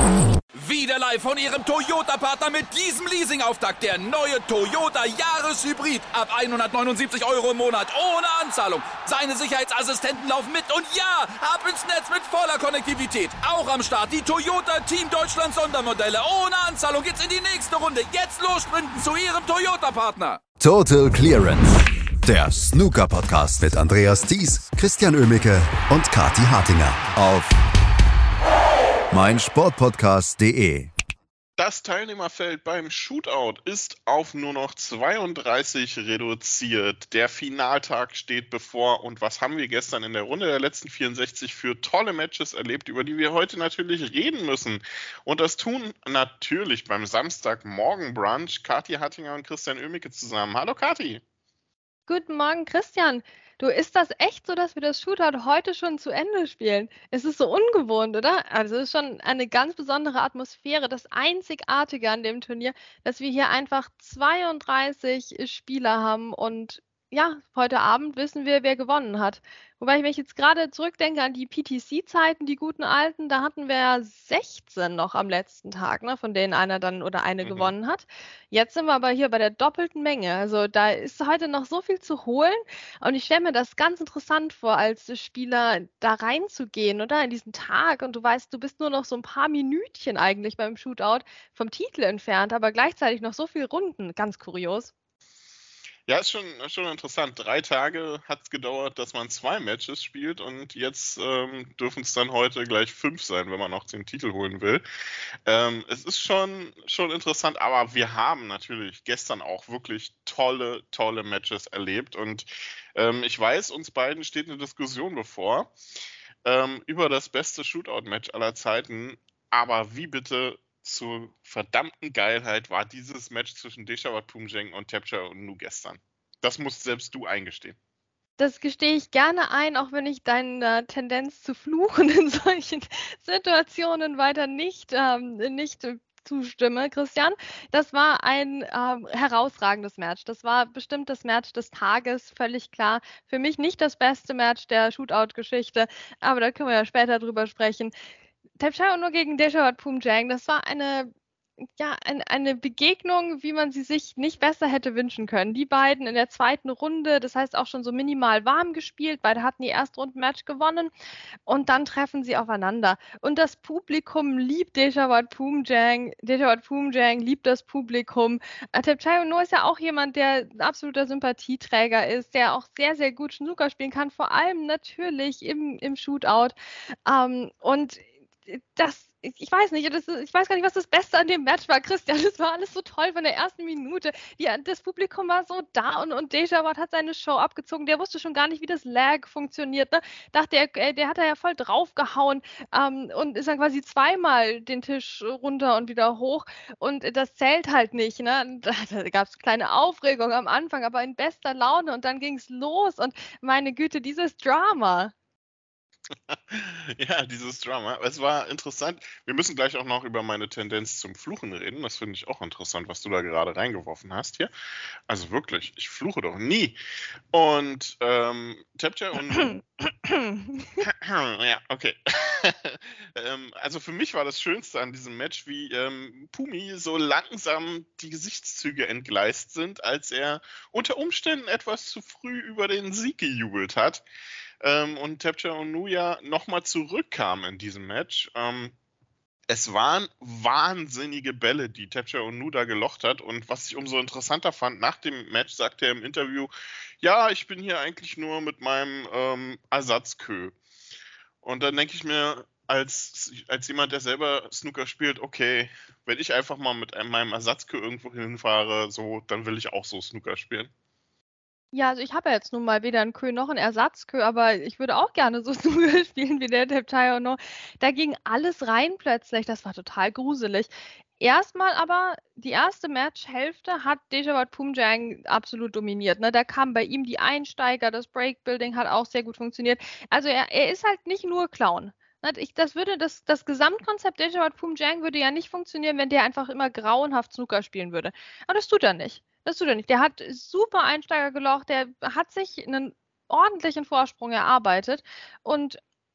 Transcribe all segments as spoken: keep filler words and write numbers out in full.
Wieder live von Ihrem Toyota-Partner mit diesem Leasing-Auftakt. Der neue Toyota Jahreshybrid. Ab hundertneunundsiebzig Euro im Monat. Ohne Anzahlung. Seine Sicherheitsassistenten laufen mit. Und ja, ab ins Netz mit voller Konnektivität. Auch am Start die Toyota Team Deutschland Sondermodelle. Ohne Anzahlung geht's in die nächste Runde. Jetzt los sprinten zu Ihrem Toyota-Partner. Total Clearance. Der Snooker-Podcast mit Andreas Thies, Christian Oemicke und Kathi Hartinger auf meinsportpodcast punkt de. Das Teilnehmerfeld beim Shootout ist auf nur noch zweiunddreißig reduziert. Der Finaltag steht bevor. Und was haben wir gestern in der Runde der letzten vierundsechzig für tolle Matches erlebt, über die wir heute natürlich reden müssen. Und das tun natürlich beim Samstagmorgen-Brunch Kathi Hartinger und Christian Oemicke zusammen. Hallo Kathi. Guten Morgen, Christian. Du, ist das echt so, dass wir das Shootout heute schon zu Ende spielen? Es ist so ungewohnt, oder? Also es ist schon eine ganz besondere Atmosphäre. Das Einzigartige an dem Turnier, dass wir hier einfach zweiunddreißig Spieler haben und ja, heute Abend wissen wir, wer gewonnen hat. Wobei ich mich jetzt gerade zurückdenke an die P T C-Zeiten, die guten alten, da hatten wir ja sechzehn noch am letzten Tag, ne, von denen einer dann oder eine mhm. gewonnen hat. Jetzt sind wir aber hier bei der doppelten Menge. Also da ist heute noch so viel zu holen und ich stelle mir das ganz interessant vor, als Spieler da reinzugehen, oder? In diesen Tag und du weißt, du bist nur noch so ein paar Minütchen eigentlich beim Shootout vom Titel entfernt, aber gleichzeitig noch so viele Runden. Ganz kurios. Ja, ist schon, schon interessant. Drei Tage hat es gedauert, dass man zwei Matches spielt und jetzt ähm, dürfen es dann heute gleich fünf sein, wenn man noch den Titel holen will. Ähm, es ist schon, schon interessant, aber wir haben natürlich gestern auch wirklich tolle, tolle Matches erlebt und ähm, ich weiß, uns beiden steht eine Diskussion bevor ähm, über das beste Shootout-Match aller Zeiten, aber wie bitte zur verdammten Geilheit war dieses Match zwischen Dechawat Poomjeng und Tapchai-Onoo gestern. Das musst selbst du eingestehen. Das gestehe ich gerne ein, auch wenn ich deiner Tendenz zu fluchen in solchen Situationen weiter nicht, ähm, nicht zustimme, Christian. Das war ein ähm, herausragendes Match. Das war bestimmt das Match des Tages, völlig klar. Für mich nicht das beste Match der Shootout-Geschichte, aber da können wir ja später drüber sprechen. Tapchai-Onoo gegen Dechawat Poomjeng, das war eine, ja, ein, eine Begegnung, wie man sie sich nicht besser hätte wünschen können. Die beiden in der zweiten Runde, das heißt auch schon so minimal warm gespielt, beide hatten die Erstrunden-Match gewonnen und dann treffen sie aufeinander. Und das Publikum liebt Dechawat Poomjeng, Dechawat Poomjeng liebt das Publikum. Tapchai-Onoo ist ja auch jemand, der ein absoluter Sympathieträger ist, der auch sehr, sehr gut Snooker spielen kann, vor allem natürlich im, im Shootout. Ähm, und das, ich weiß nicht, das, ich weiß gar nicht, was das Beste an dem Match war, Christian. Das war alles so toll von der ersten Minute. Die, das Publikum war so da und, und Dechawat hat seine Show abgezogen. Der wusste schon gar nicht, wie das Lag funktioniert. Ne? Dachte er, der hat da ja voll draufgehauen ähm, und ist dann quasi zweimal den Tisch runter und wieder hoch. Und das zählt halt nicht. Ne? Da, da gab es kleine Aufregung am Anfang, aber in bester Laune und dann ging es los. Und meine Güte, dieses Drama. Ja, dieses Drama. Es war interessant. Wir müssen gleich auch noch über meine Tendenz zum Fluchen reden. Das finde ich auch interessant, was du da gerade reingeworfen hast hier. Also wirklich, ich fluche doch nie. Und ähm, Tapchai-Onoo. Ja, okay. ähm, also für mich war das Schönste an diesem Match, wie ähm, Pumi so langsam die Gesichtszüge entgleist sind, als er unter Umständen etwas zu früh über den Sieg gejubelt hat. Ähm, und Tapchai-Onoo ja nochmal zurückkam in diesem Match. Ähm, es waren wahnsinnige Bälle, die Tapchai-Onoo da gelocht hat. Und was ich umso interessanter fand, nach dem Match sagte er im Interview, ja, ich bin hier eigentlich nur mit meinem ähm, Ersatzkö. Und dann denke ich mir, als, als jemand, der selber Snooker spielt, okay, wenn ich einfach mal mit meinem Ersatzkö irgendwo hinfahre, so, dann will ich auch so Snooker spielen. Ja, also ich habe ja jetzt nun mal weder einen Kö noch einen Ersatzkö, aber ich würde auch gerne so Snooker spielen wie der Tapchai-Onoo. Da ging alles rein plötzlich, das war total gruselig. Erstmal aber, die erste Matchhälfte hat Dechawat Poomjeng absolut dominiert. Ne? Da kamen bei ihm die Einsteiger, das Breakbuilding hat auch sehr gut funktioniert. Also er, er ist halt nicht nur Clown. Ich, das, würde das, das Gesamtkonzept Dechawat Poomjeng würde ja nicht funktionieren, wenn der einfach immer grauenhaft Snooker spielen würde. Aber das tut er nicht. Das tut er nicht. Der hat super Einsteiger gelocht, der hat sich einen ordentlichen Vorsprung erarbeitet und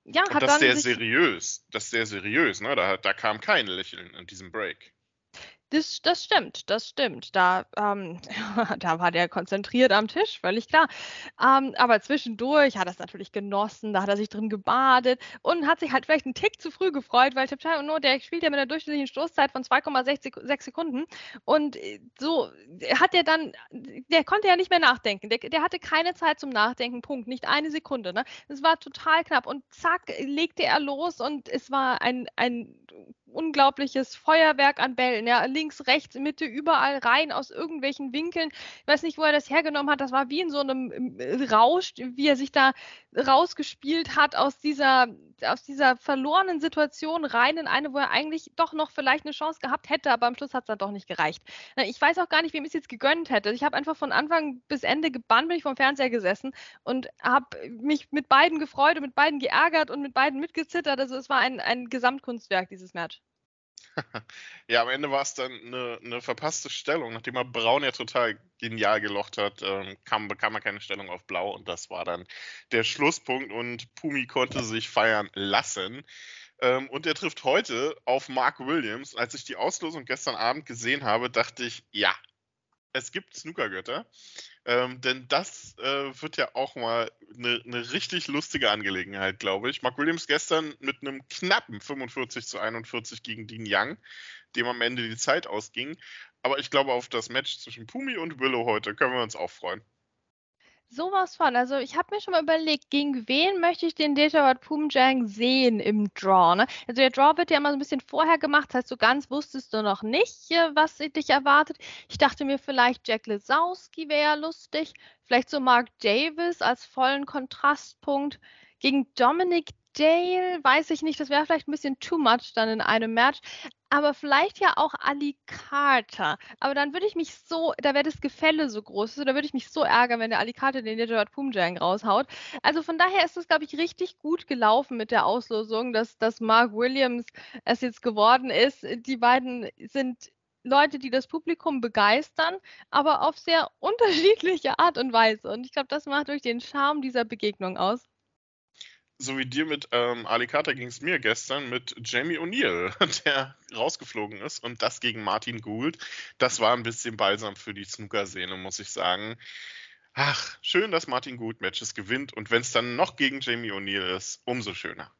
ja, Und hat das dann sehr sich seriös. Das ist sehr seriös, ne? Da, da kam kein Lächeln in diesem Break. Das, das stimmt, das stimmt. Da, ähm, da war der konzentriert am Tisch, völlig klar. Ähm, aber zwischendurch hat er es natürlich genossen, da hat er sich drin gebadet und hat sich halt vielleicht einen Tick zu früh gefreut, weil Tiptai Uno, der spielt ja mit einer durchschnittlichen Stoßzeit von zwei Komma sechs Sekunden und äh, so hat er dann, der konnte ja nicht mehr nachdenken. Der, der hatte keine Zeit zum Nachdenken, Punkt, nicht eine Sekunde. Ne? Es war total knapp und zack, legte er los und es war ein, ein unglaubliches Feuerwerk an Bällen, ja, links, rechts, Mitte, überall rein, aus irgendwelchen Winkeln. Ich weiß nicht, wo er das hergenommen hat. Das war wie in so einem Rausch, wie er sich da rausgespielt hat aus dieser, aus dieser verlorenen Situation rein in eine, wo er eigentlich doch noch vielleicht eine Chance gehabt hätte, aber am Schluss hat es dann doch nicht gereicht. Ich weiß auch gar nicht, wem ich es jetzt gegönnt hätte. Ich habe einfach von Anfang bis Ende gebannt, bin ich vom Fernseher gesessen und habe mich mit beiden gefreut und mit beiden geärgert und mit beiden mitgezittert. Also es war ein, ein Gesamtkunstwerk, dieses Match. Ja, am Ende war es dann eine, eine verpasste Stellung. Nachdem er Braun ja total genial gelocht hat, ähm, kam, bekam er keine Stellung auf Blau und das war dann der Schlusspunkt und Pumi konnte sich feiern lassen. Ähm, und er trifft heute auf Mark Williams. Als ich die Auslosung gestern Abend gesehen habe, dachte ich, ja, es gibt Snookergötter. Ähm, denn das äh, wird ja auch mal eine ne richtig lustige Angelegenheit, glaube ich. Mark Williams gestern mit einem knappen fünfundvierzig zu einundvierzig gegen Dean Young, dem am Ende die Zeit ausging. Aber ich glaube, auf das Match zwischen Pumi und Willow heute können wir uns auch freuen. Sowas von. Also ich habe mir schon mal überlegt, gegen wen möchte ich den Dejawat Phoomjang sehen im Draw. Ne? Also der Draw wird ja immer so ein bisschen vorher gemacht, das heißt, so ganz wusstest du noch nicht, was dich erwartet. Ich dachte mir vielleicht Jack Lisowski wäre ja lustig, vielleicht so Mark Davis als vollen Kontrastpunkt. Gegen Dominic Dale weiß ich nicht, das wäre vielleicht ein bisschen too much dann in einem Match. Aber vielleicht ja auch Ali Carter. Aber dann würde ich mich so, da wäre das Gefälle so groß, da würde ich mich so ärgern, wenn der Ali Carter den Dejawat Phoomjang raushaut. Also von daher ist es, glaube ich, richtig gut gelaufen mit der Auslosung, dass, dass Mark Williams es jetzt geworden ist. Die beiden sind Leute, die das Publikum begeistern, aber auf sehr unterschiedliche Art und Weise. Und ich glaube, das macht durch den Charme dieser Begegnung aus. So wie dir mit ähm, Ali Carter ging es mir gestern mit Jamie O'Neill, der rausgeflogen ist und das gegen Martin Gould. Das war ein bisschen balsam für die Snooker-Szene, muss ich sagen. Ach, schön, dass Martin Gould Matches gewinnt und wenn es dann noch gegen Jamie O'Neill ist, umso schöner.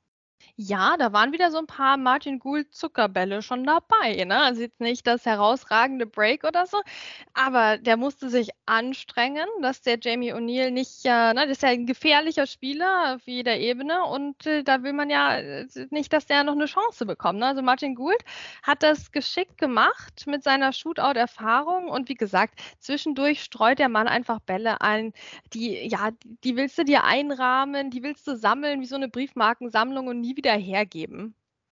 Ja, da waren wieder so ein paar Martin Gould Zuckerbälle schon dabei, ne? Also jetzt nicht das herausragende Break oder so, aber der musste sich anstrengen, dass der Jamie O'Neill nicht, äh, ne, das ist ja ein gefährlicher Spieler auf jeder Ebene und äh, da will man ja äh, nicht, dass der noch eine Chance bekommt, ne? Also Martin Gould hat das geschickt gemacht mit seiner Shootout-Erfahrung und wie gesagt, zwischendurch streut der Mann einfach Bälle ein, die, ja, die willst du dir einrahmen, die willst du sammeln, wie so eine Briefmarkensammlung und nie wieder hergeben.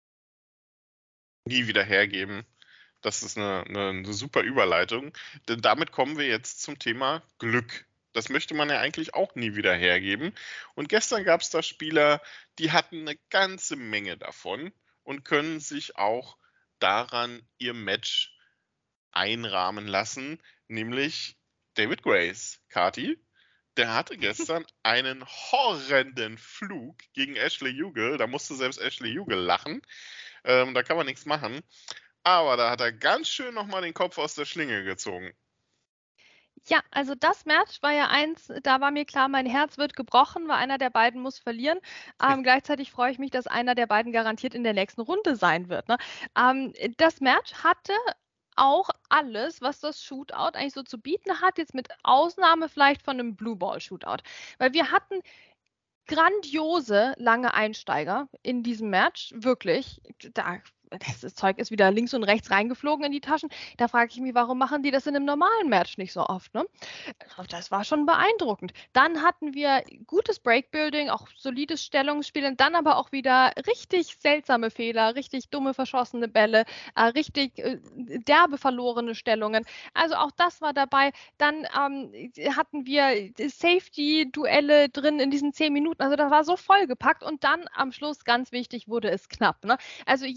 Nie wieder hergeben. Das ist eine, eine, eine super Überleitung. Denn damit kommen wir jetzt zum Thema Glück. Das möchte man ja eigentlich auch nie wieder hergeben. Und gestern gab es da Spieler, die hatten eine ganze Menge davon und können sich auch daran ihr Match einrahmen lassen, nämlich David Grace. Kati, der hatte gestern einen horrenden Flug gegen Ashley Jugel. Da musste selbst Ashley Jugel lachen. Ähm, da kann man nichts machen. Aber da hat er ganz schön nochmal den Kopf aus der Schlinge gezogen. Ja, also das Match war ja eins, da war mir klar, mein Herz wird gebrochen, weil einer der beiden muss verlieren. Ähm, gleichzeitig freue ich mich, dass einer der beiden garantiert in der nächsten Runde sein wird. Ne? Ähm, das Match hatte auch alles, was das Shootout eigentlich so zu bieten hat, jetzt mit Ausnahme vielleicht von einem Blue Ball Shootout. Weil wir hatten grandiose lange Einsteiger in diesem Match, wirklich. Da, das Zeug ist wieder links und rechts reingeflogen in die Taschen. Da frage ich mich, warum machen die das in einem normalen Match nicht so oft? Ne? Das war schon beeindruckend. Dann hatten wir gutes Breakbuilding, auch solides Stellungsspiel und dann aber auch wieder richtig seltsame Fehler, richtig dumme verschossene Bälle, äh, richtig äh, derbe verlorene Stellungen. Also auch das war dabei. Dann ähm, hatten wir Safety-Duelle drin in diesen zehn Minuten. Also das war so vollgepackt und dann am Schluss, ganz wichtig, wurde es knapp. Ne? Also jeder mal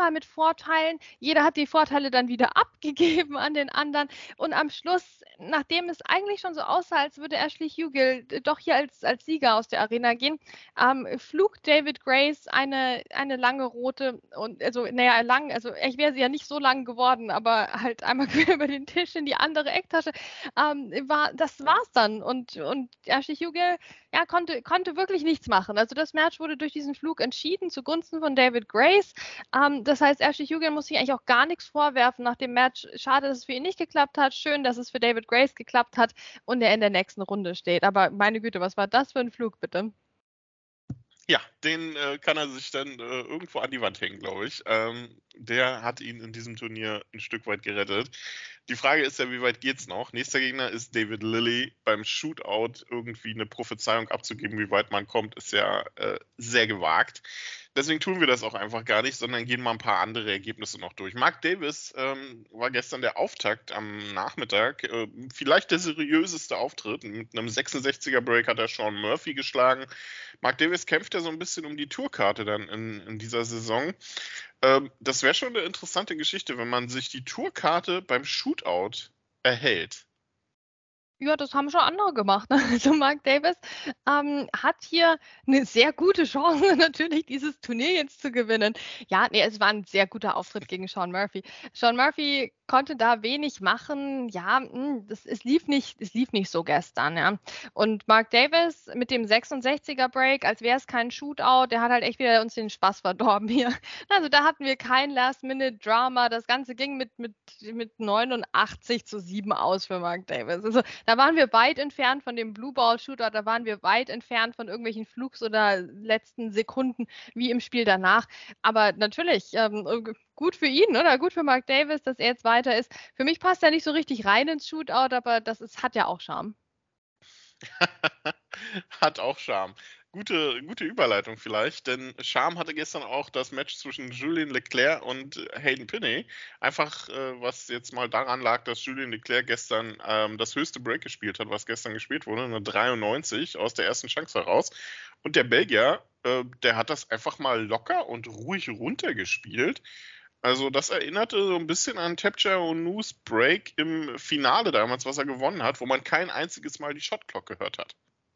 mal mit Vorteilen. Jeder hat die Vorteile dann wieder abgegeben an den anderen. Und am Schluss, nachdem es eigentlich schon so aussah, als würde Ashley Hugel doch hier als, als Sieger aus der Arena gehen, ähm, flog David Grace eine, eine lange rote, und also, naja, lang, also ich wäre sie ja nicht so lang geworden, aber halt einmal quer über den Tisch in die andere Ecktasche, ähm, war, das war's dann. Und, und Ashley Hugel, ja, konnte, konnte wirklich nichts machen. Also das Match wurde durch diesen Flug entschieden zugunsten von David Grace. Ähm, das heißt, Ashley Hugel muss sich eigentlich auch gar nichts vorwerfen nach dem Match. Schade, dass es für ihn nicht geklappt hat. Schön, dass es für David Grace geklappt hat und er in der nächsten Runde steht. Aber meine Güte, was war das für ein Flug, bitte? Ja, den äh, kann er sich dann äh, irgendwo an die Wand hängen, glaube ich. Ähm, der hat ihn in diesem Turnier ein Stück weit gerettet. Die Frage ist ja, wie weit geht's noch? Nächster Gegner ist David Lilley. Beim Shootout irgendwie eine Prophezeiung abzugeben, wie weit man kommt, ist ja äh, sehr gewagt. Deswegen tun wir das auch einfach gar nicht, sondern gehen mal ein paar andere Ergebnisse noch durch. Mark Davis ähm, war gestern der Auftakt am Nachmittag. Äh, vielleicht der seriöseste Auftritt. Mit einem sechsundsechziger Break hat er Sean Murphy geschlagen. Mark Davis kämpft ja so ein bisschen um die Tourkarte dann in, in dieser Saison. Ähm, das wäre schon eine interessante Geschichte, wenn man sich die Tourkarte beim Shootout erhält. Ja, das haben schon andere gemacht. Also Mark Davis ähm, hat hier eine sehr gute Chance, natürlich dieses Turnier jetzt zu gewinnen. Ja, nee, es war ein sehr guter Auftritt gegen Sean Murphy. Sean Murphy konnte da wenig machen. Ja, mh, das, es, lief nicht, es lief nicht so gestern. Ja. Und Mark Davis mit dem sechsundsechziger Break, als wäre es kein Shootout, der hat halt echt wieder uns den Spaß verdorben hier. Also da hatten wir kein Last-Minute-Drama. Das Ganze ging mit, mit, mit neunundachtzig zu sieben aus für Mark Davis. Also da waren wir weit entfernt von dem Blue-Ball-Shootout, da waren wir weit entfernt von irgendwelchen Flugs oder letzten Sekunden wie im Spiel danach. Aber natürlich, ähm, gut für ihn, oder? Gut für Mark Davis, dass er jetzt weiter ist. Für mich passt er nicht so richtig rein ins Shootout, aber das ist, hat ja auch Charme. Hat auch Charme. Gute, gute Überleitung vielleicht, denn Charme hatte gestern auch das Match zwischen Julien Leclerc und Hayden Pinney. Einfach, äh, was jetzt mal daran lag, dass Julien Leclerc gestern ähm, das höchste Break gespielt hat, was gestern gespielt wurde, eine dreiundneunzig aus der ersten Chance heraus. Und der Belgier, äh, der hat das einfach mal locker und ruhig runtergespielt. Also das erinnerte so ein bisschen an Tapja Onus Break im Finale damals, was er gewonnen hat, wo man kein einziges Mal die Shotclock gehört hat.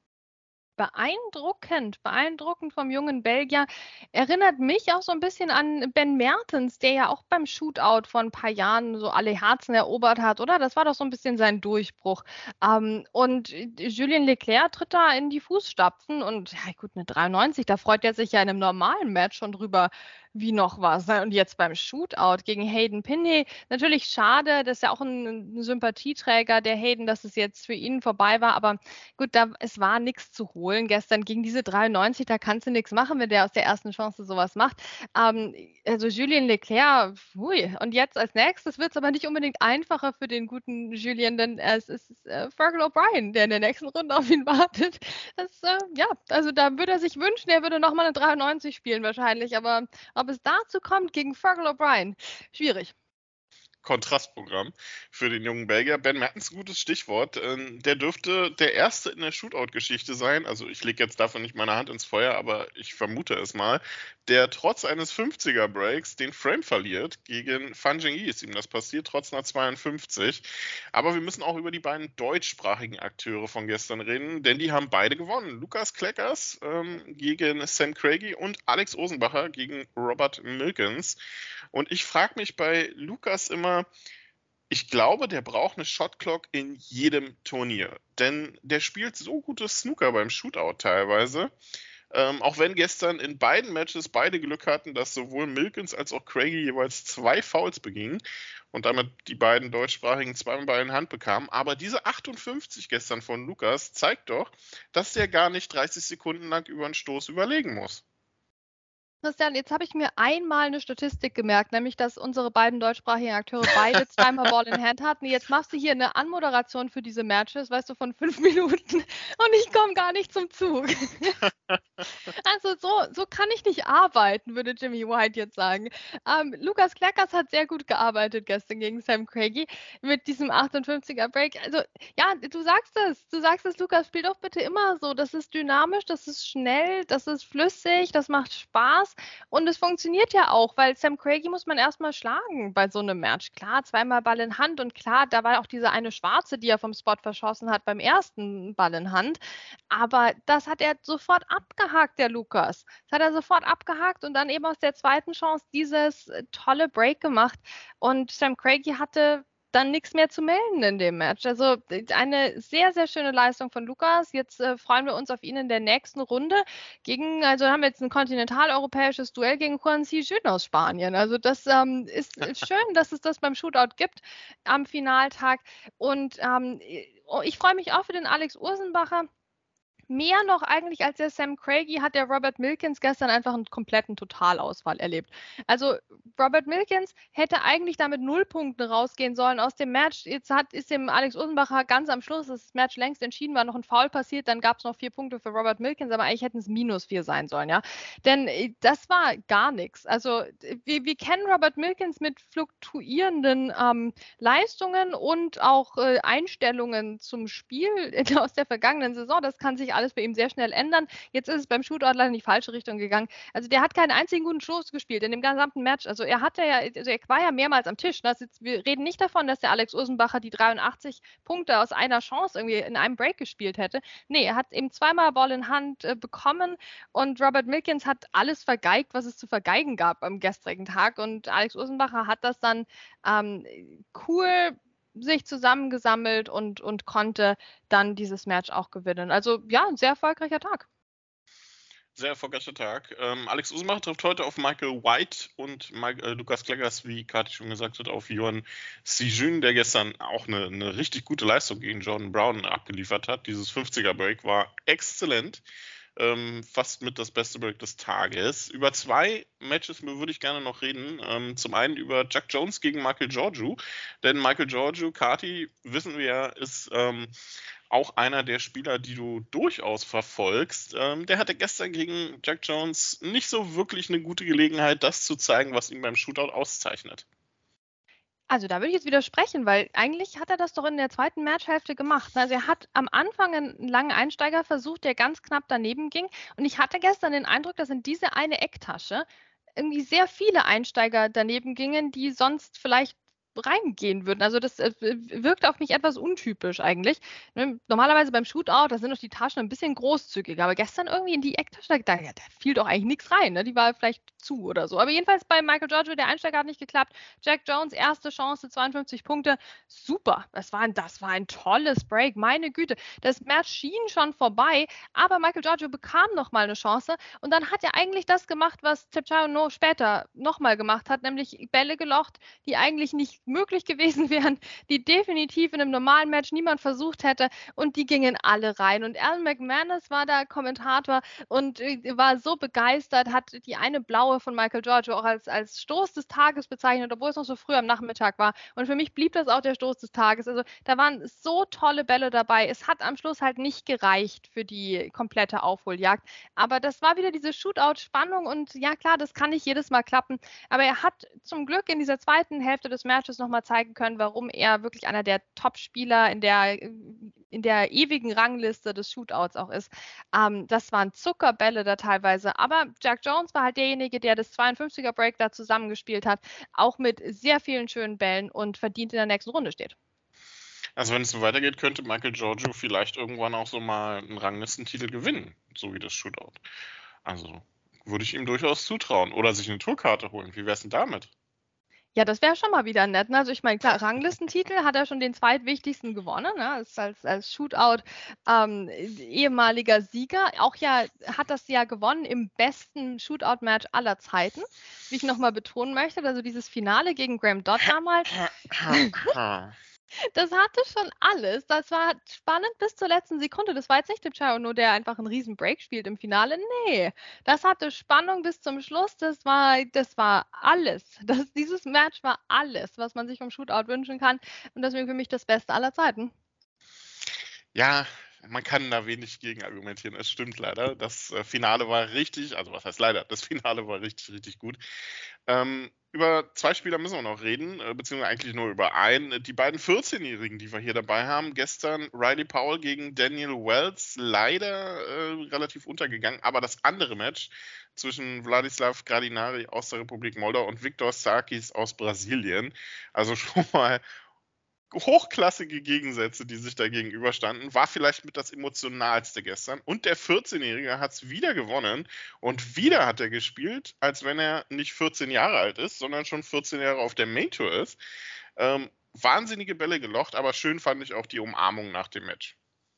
Beeindruckend, beeindruckend vom jungen Belgier. Erinnert mich auch so ein bisschen an Ben Mertens, der ja auch beim Shootout vor ein paar Jahren so alle Herzen erobert hat, oder? Das war doch so ein bisschen sein Durchbruch. Ähm, und Julien Leclerc tritt da in die Fußstapfen und ja gut, eine dreiundneunzig, da freut er sich ja in einem normalen Match schon drüber, wie noch was. Und jetzt beim Shootout gegen Hayden Pinney, natürlich schade, das ist ja auch ein, ein Sympathieträger, der Hayden, dass es jetzt für ihn vorbei war, aber gut, da, es war nichts zu holen gestern gegen diese dreiundneunzig, da kannst du nichts machen, wenn der aus der ersten Chance sowas macht. Ähm, also Julien Leclerc, hui. Und jetzt als nächstes wird es aber nicht unbedingt einfacher für den guten Julien, denn es ist äh, Fergal O'Brien, der in der nächsten Runde auf ihn wartet. Das, äh, ja, also da würde er sich wünschen, er würde nochmal eine dreiundneunzig spielen wahrscheinlich, aber ob es dazu kommt gegen Fergal O'Brien, schwierig. Kontrastprogramm für den jungen Belgier. Ben Mertens, gutes Stichwort. Der dürfte der Erste in der Shootout-Geschichte sein, also ich lege jetzt dafür nicht meine Hand ins Feuer, aber ich vermute es mal, der trotz eines fünfziger Breaks den Frame verliert. Gegen Fan Zhengyi ist ihm das passiert, trotz einer zweiundfünfzig. Aber wir müssen auch über die beiden deutschsprachigen Akteure von gestern reden, denn die haben beide gewonnen. Lukas Kleckers ähm, gegen Sam Craigie und Alex Osenbacher gegen Robert Milkins. Und ich frage mich bei Lukas immer, ich glaube, der braucht eine Shotclock in jedem Turnier, denn der spielt so gutes Snooker beim Shootout teilweise, ähm, auch wenn gestern in beiden Matches beide Glück hatten, dass sowohl Milkins als auch Craigie jeweils zwei Fouls begingen und damit die beiden deutschsprachigen zweimal in Hand bekamen, aber diese achtundfünfzig gestern von Lukas zeigt doch, dass der gar nicht dreißig Sekunden lang über einen Stoß überlegen muss. Christian, jetzt habe ich mir einmal eine Statistik gemerkt, nämlich, dass unsere beiden deutschsprachigen Akteure beide zweimal Ball in Hand hatten. Jetzt machst du hier eine Anmoderation für diese Matches, weißt du, von fünf Minuten und ich komme gar nicht zum Zug. Also so, so kann ich nicht arbeiten, würde Jimmy White jetzt sagen. Ähm, Lukas Kleckers hat sehr gut gearbeitet gestern gegen Sam Craigie mit diesem achtundfünfziger Break. Also ja, du sagst es, du sagst es, Lukas, spiel doch bitte immer so. Das ist dynamisch, das ist schnell, das ist flüssig, das macht Spaß. Lukas. Und es funktioniert ja auch, weil Sam Craigie muss man erstmal schlagen bei so einem Match. Klar, zweimal Ball in Hand und klar, da war auch diese eine Schwarze, die er vom Spot verschossen hat beim ersten Ball in Hand. Aber das hat er sofort abgehakt, der Lukas. Das hat er sofort abgehakt und dann eben aus der zweiten Chance dieses tolle Break gemacht. Und Sam Craigie hatte dann nichts mehr zu melden in dem Match. Also eine sehr, sehr schöne Leistung von Lukas. Jetzt äh, freuen wir uns auf ihn in der nächsten Runde gegen, also haben wir jetzt ein kontinentaleuropäisches Duell gegen Juan Sijun aus Spanien. Also das ähm, ist schön, dass es das beim Shootout gibt am Finaltag. Und ähm, ich freue mich auch für den Alex Ursenbacher. Mehr noch eigentlich als der Sam Craigie hat der Robert Milkins gestern einfach einen kompletten Totalausfall erlebt. Also Robert Milkins hätte eigentlich damit null Punkte rausgehen sollen aus dem Match. Jetzt hat, ist dem Alex Ursenbacher ganz am Schluss, das Match längst entschieden, war noch ein Foul passiert, dann gab es noch vier Punkte für Robert Milkins, aber eigentlich hätten es minus vier sein sollen, ja. Denn das war gar nichts. Also wir, wir kennen Robert Milkins mit fluktuierenden ähm, Leistungen und auch äh, Einstellungen zum Spiel aus der vergangenen Saison. Das kann sich alles bei ihm sehr schnell ändern. Jetzt ist es beim Shootout leider in die falsche Richtung gegangen. Also der hat keinen einzigen guten Stoß gespielt in dem gesamten Match. Also er hatte ja, also er war ja mehrmals am Tisch. Das jetzt, wir reden nicht davon, dass der Alex Ursenbacher die dreiundachtzig Punkte aus einer Chance irgendwie in einem Break gespielt hätte. Nee, er hat eben zweimal Ball in Hand äh, bekommen und Robert Milkins hat alles vergeigt, was es zu vergeigen gab am gestrigen Tag und Alex Ursenbacher hat das dann ähm, cool sich zusammengesammelt und, und konnte dann dieses Match auch gewinnen. Also ja, ein sehr erfolgreicher Tag. Sehr erfolgreicher Tag. Ähm, Alex Ursenbacher trifft heute auf Michael White und Mike, äh, Lukas Kleckers, wie Kathi schon gesagt hat, auf Juan Sijun, der gestern auch eine, eine richtig gute Leistung gegen Jordan Brown abgeliefert hat. Dieses fünfziger-Break war exzellent. Ähm, fast mit das beste Break des Tages. Über zwei Matches würde ich gerne noch reden. Ähm, zum einen über Jack Jones gegen Michael Giorgio. Denn Michael Giorgio, Kathi, wissen wir ja, ist ähm, auch einer der Spieler, die du durchaus verfolgst. Ähm, der hatte gestern gegen Jack Jones nicht so wirklich eine gute Gelegenheit, das zu zeigen, was ihn beim Shootout auszeichnet. Also da würde ich jetzt widersprechen, weil eigentlich hat er das doch in der zweiten Matchhälfte gemacht. Also er hat am Anfang einen langen Einsteiger versucht, der ganz knapp daneben ging. Und ich hatte gestern den Eindruck, dass in diese eine Ecktasche irgendwie sehr viele Einsteiger daneben gingen, die sonst vielleicht reingehen würden. Also das äh, wirkt auf mich etwas untypisch eigentlich. Ne? Normalerweise beim Shootout, da sind doch die Taschen ein bisschen großzügiger, aber gestern irgendwie in die Ecktasche, da, da fiel doch eigentlich nichts rein. Ne? Die war vielleicht zu oder so. Aber jedenfalls bei Michael Giorgio, der Einsteiger hat nicht geklappt. Jack Jones, erste Chance, zweiundfünfzig Punkte. Super. Das war, ein, das war ein tolles Break. Meine Güte. Das Match schien schon vorbei, aber Michael Giorgio bekam nochmal eine Chance und dann hat er eigentlich das gemacht, was Tipchaino später nochmal gemacht hat, nämlich Bälle gelocht, die eigentlich nicht möglich gewesen wären, die definitiv in einem normalen Match niemand versucht hätte und die gingen alle rein. Und Alan McManus war da Kommentator und war so begeistert, hat die eine blaue von Michael Giorgio auch als, als Stoß des Tages bezeichnet, obwohl es noch so früh am Nachmittag war. Und für mich blieb das auch der Stoß des Tages. Also da waren so tolle Bälle dabei. Es hat am Schluss halt nicht gereicht für die komplette Aufholjagd. Aber das war wieder diese Shootout-Spannung und ja klar, das kann nicht jedes Mal klappen. Aber er hat zum Glück in dieser zweiten Hälfte des Matches nochmal zeigen können, warum er wirklich einer der Top-Spieler in der, in der ewigen Rangliste des Shootouts auch ist. Ähm, das waren Zuckerbälle da teilweise. Aber Jack Jones war halt derjenige, der das zweiundfünfziger-Break da zusammengespielt hat, auch mit sehr vielen schönen Bällen und verdient in der nächsten Runde steht. Also wenn es so weitergeht, könnte Michael Giorgio vielleicht irgendwann auch so mal einen Ranglistentitel gewinnen, so wie das Shootout. Also würde ich ihm durchaus zutrauen. Oder sich eine Tourkarte holen. Wie wäre es denn damit? Ja, das wäre schon mal wieder nett. Ne? Also ich meine, klar, Ranglistentitel hat er schon den zweitwichtigsten gewonnen, ne? Als, als, als Shootout ähm, ehemaliger Sieger. Auch ja, hat das ja gewonnen im besten Shootout-Match aller Zeiten, wie ich nochmal betonen möchte. Also dieses Finale gegen Graham Dodd damals. Das hatte schon alles. Das war spannend bis zur letzten Sekunde. Das war jetzt nicht Tipchaino, der einfach einen riesen Break spielt im Finale. Nee, das hatte Spannung bis zum Schluss. Das war, das war alles. Das, dieses Match war alles, was man sich vom Shootout wünschen kann. Und deswegen für mich das Beste aller Zeiten. Ja, man kann da wenig gegen argumentieren. Es stimmt leider. Das äh, Finale war richtig, also was heißt leider? Das Finale war richtig, richtig gut. Ähm, Über zwei Spieler müssen wir noch reden, äh, beziehungsweise eigentlich nur über einen. Die beiden vierzehnjährigen, die wir hier dabei haben. Gestern Riley Powell gegen Daniel Wells, leider äh, relativ untergegangen. Aber das andere Match zwischen Vladislav Gradinari aus der Republik Moldau und Viktor Sarkis aus Brasilien, also schon mal hochklassige Gegensätze, die sich da gegenüberstanden, war vielleicht mit das Emotionalste gestern. Und der vierzehnjährige hat es wieder gewonnen und wieder hat er gespielt, als wenn er nicht vierzehn Jahre alt ist, sondern schon vierzehn Jahre auf der Main Tour ist. Ähm, wahnsinnige Bälle gelocht, aber schön fand ich auch die Umarmung nach dem Match.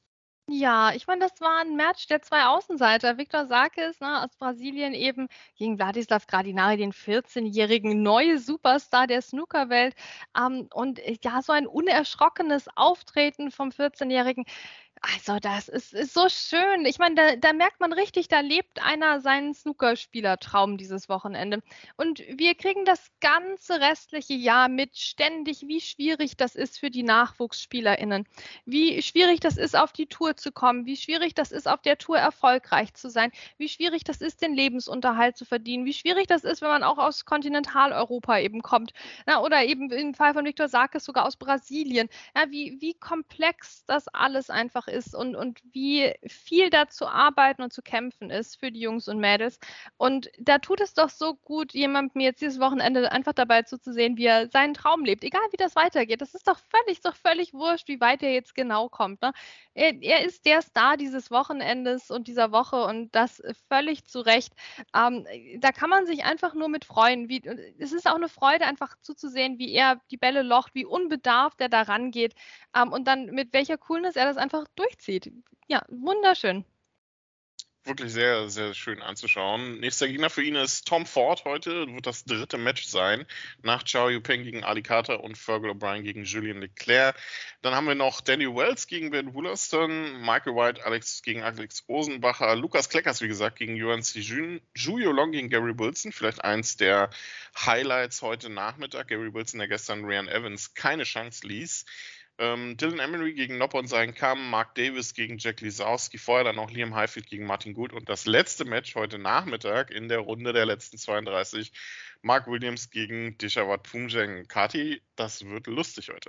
Ja, ich meine, das war ein Match der zwei Außenseiter. Viktor Sarkis, ne, aus Brasilien eben gegen Vladislav Gradinari, den vierzehnjährigen neue Superstar der Snookerwelt. Ähm, und äh, ja, so ein unerschrockenes Auftreten vom vierzehnjährigen. Also das ist, ist so schön. Ich meine, da, da merkt man richtig, da lebt einer seinen Snookerspielertraum dieses Wochenende. Und wir kriegen das ganze restliche Jahr mit ständig, wie schwierig das ist für die NachwuchsspielerInnen. Wie schwierig das ist, auf die Tour zu kommen. Wie schwierig das ist, auf der Tour erfolgreich zu sein. Wie schwierig das ist, den Lebensunterhalt zu verdienen. Wie schwierig das ist, wenn man auch aus Kontinentaleuropa eben kommt. Na, oder eben im Fall von Viktor Sarkis sogar aus Brasilien. Ja, wie, wie komplex das alles einfach ist und, und wie viel da zu arbeiten und zu kämpfen ist für die Jungs und Mädels. Und da tut es doch so gut, jemandem jetzt dieses Wochenende einfach dabei zuzusehen, wie er seinen Traum lebt. Egal, wie das weitergeht. Das ist doch völlig, ist doch völlig wurscht, wie weit er jetzt genau kommt. Ne? Er, er ist der Star dieses Wochenendes und dieser Woche und das völlig zu Recht. Ähm, da kann man sich einfach nur mit freuen. Wie, es ist auch eine Freude, einfach zuzusehen, wie er die Bälle locht, wie unbedarft er da rangeht ähm, und dann mit welcher Coolness er das einfach durchzieht. Ja, wunderschön. Wirklich sehr, sehr schön anzuschauen. Nächster Gegner für ihn ist Tom Ford heute. Wird das dritte Match sein. Nach Chow Yu-Peng gegen Ali Carter und Fergal O'Brien gegen Julien Leclerc. Dann haben wir noch Danny Wells gegen Ben Wollaston, Michael White Alex gegen Alex Osenbacher, Lukas Kleckers, wie gesagt, gegen Yuan Sijun, Zhu Yolong gegen Gary Wilson. Vielleicht eins der Highlights heute Nachmittag. Gary Wilson, der gestern Ryan Evans keine Chance ließ. Ähm, Dylan Emery gegen Noppon Sein Kam, Mark Davis gegen Jack Lisowski, vorher dann noch Liam Highfield gegen Martin Good und das letzte Match heute Nachmittag in der Runde der letzten zweiunddreißig, Mark Williams gegen Deshawat Phumjeng. Kati, das wird lustig heute.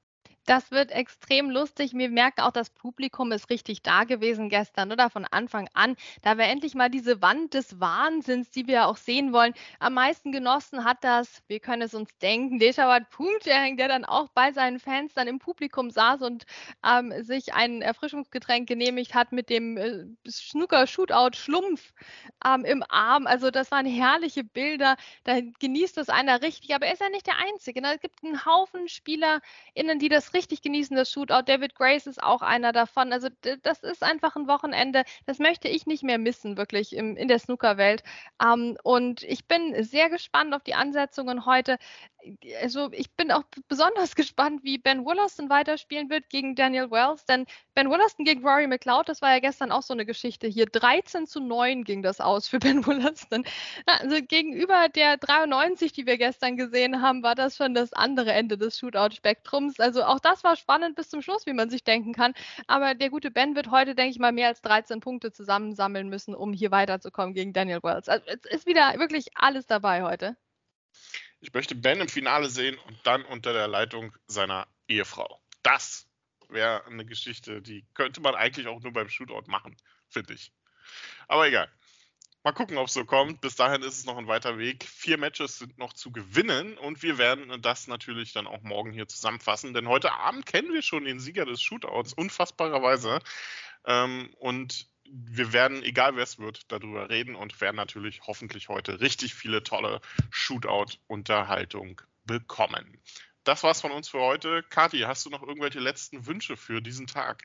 Das wird extrem lustig. Wir merken auch, das Publikum ist richtig da gewesen gestern oder von Anfang an. Da wir endlich mal diese Wand des Wahnsinns, die wir auch sehen wollen, am meisten genossen hat das, wir können es uns denken, Deshawat Phumjeng, der dann auch bei seinen Fans dann im Publikum saß und ähm, sich ein Erfrischungsgetränk genehmigt hat mit dem äh, Snooker-Shootout-Schlumpf ähm, im Arm. Also das waren herrliche Bilder. Da genießt das einer richtig. Aber er ist ja nicht der Einzige. Ne? Es gibt einen Haufen SpielerInnen, die das richtig genießen, das Shootout. David Grace ist auch einer davon. Also das ist einfach ein Wochenende, das möchte ich nicht mehr missen, wirklich im, in der Snookerwelt. Ähm, und ich bin sehr gespannt auf die Ansetzungen heute. Also ich bin auch besonders gespannt, wie Ben Wollaston weiterspielen wird gegen Daniel Wells, denn Ben Wollaston gegen Rory McLeod, das war ja gestern auch so eine Geschichte hier. dreizehn zu neun ging das aus für Ben Wollaston. Also gegenüber der dreiundneunzig, die wir gestern gesehen haben, war das schon das andere Ende des Shootout-Spektrums. Also auch das war spannend bis zum Schluss, wie man sich denken kann. Aber der gute Ben wird heute, denke ich mal, mehr als dreizehn Punkte zusammensammeln müssen, um hier weiterzukommen gegen Daniel Wells. Also es ist wieder wirklich alles dabei heute. Ich möchte Ben im Finale sehen und dann unter der Leitung seiner Ehefrau. Das wäre eine Geschichte, die könnte man eigentlich auch nur beim Shootout machen, finde ich. Aber egal. Mal gucken, ob es so kommt. Bis dahin ist es noch ein weiter Weg. Vier Matches sind noch zu gewinnen und wir werden das natürlich dann auch morgen hier zusammenfassen, denn heute Abend kennen wir schon den Sieger des Shootouts, unfassbarerweise. Ähm, und wir werden, egal wer es wird, darüber reden und werden natürlich hoffentlich heute richtig viele tolle Shootout-Unterhaltung bekommen. Das war's von uns für heute. Kati, hast du noch irgendwelche letzten Wünsche für diesen Tag?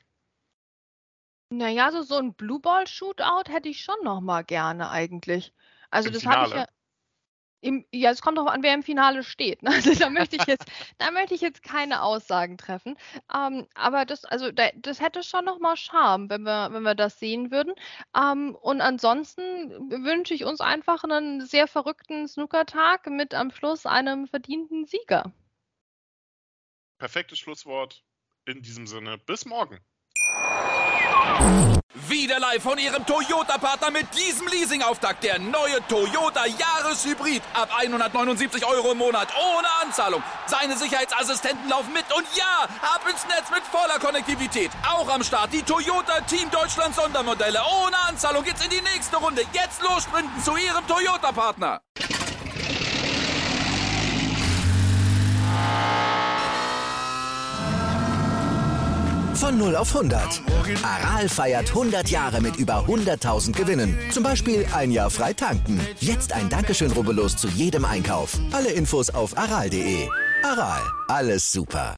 Naja, so, so ein Blue-Ball-Shootout hätte ich schon noch mal gerne eigentlich. Also Im das habe ich Finale? ja. Im, ja, es kommt darauf an, wer im Finale steht. Ne? Also da möchte ich jetzt, da möchte ich jetzt keine Aussagen treffen. Ähm, aber das, also da, das hätte schon noch mal Charme, wenn wir, wenn wir das sehen würden. Ähm, und ansonsten wünsche ich uns einfach einen sehr verrückten Snookertag mit am Schluss einem verdienten Sieger. Perfektes Schlusswort. In diesem Sinne, bis morgen. Wieder live von Ihrem Toyota-Partner mit diesem Leasing-Auftakt. Der neue Toyota Jahreshybrid. Ab hundertneunundsiebzig Euro im Monat. Ohne Anzahlung. Seine Sicherheitsassistenten laufen mit. Und ja, ab ins Netz mit voller Konnektivität. Auch am Start die Toyota Team Deutschland Sondermodelle. Ohne Anzahlung geht's in die nächste Runde. Jetzt los sprinten zu Ihrem Toyota-Partner. Von null auf hundert. Aral feiert hundert Jahre mit über hunderttausend Gewinnen. Zum Beispiel ein Jahr frei tanken. Jetzt ein Dankeschön, rubbellos zu jedem Einkauf. Alle Infos auf aral punkt de. Aral, alles super.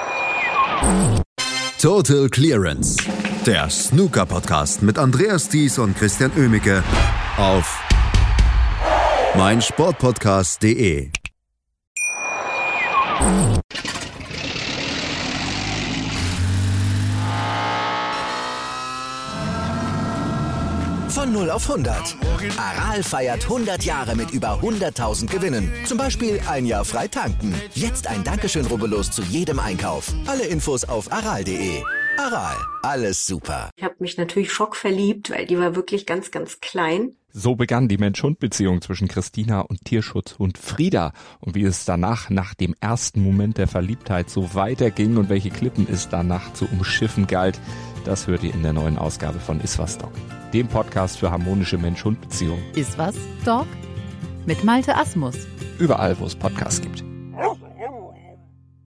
Total Clearance. Der Snooker-Podcast mit Andreas Thies und Christian Oemicke auf meinsportpodcast punkt de. Von null auf hundert. Aral feiert hundert Jahre mit über hunderttausend Gewinnen. Zum Beispiel ein Jahr frei tanken. Jetzt ein Dankeschön, rubbellos zu jedem Einkauf. Alle Infos auf aral punkt de. Aral, alles super. Ich habe mich natürlich schockverliebt, weil die war wirklich ganz, ganz klein. So begann die Mensch-Hund-Beziehung zwischen Christina und Tierschutzhund Frieda. Und wie es danach, nach dem ersten Moment der Verliebtheit, so weiterging und welche Klippen es danach zu umschiffen galt, das hört ihr in der neuen Ausgabe von Iswas Dog, dem Podcast für harmonische Mensch-Hund-Beziehungen. Iswas Dog? Mit Malte Asmus. Überall, wo es Podcasts gibt.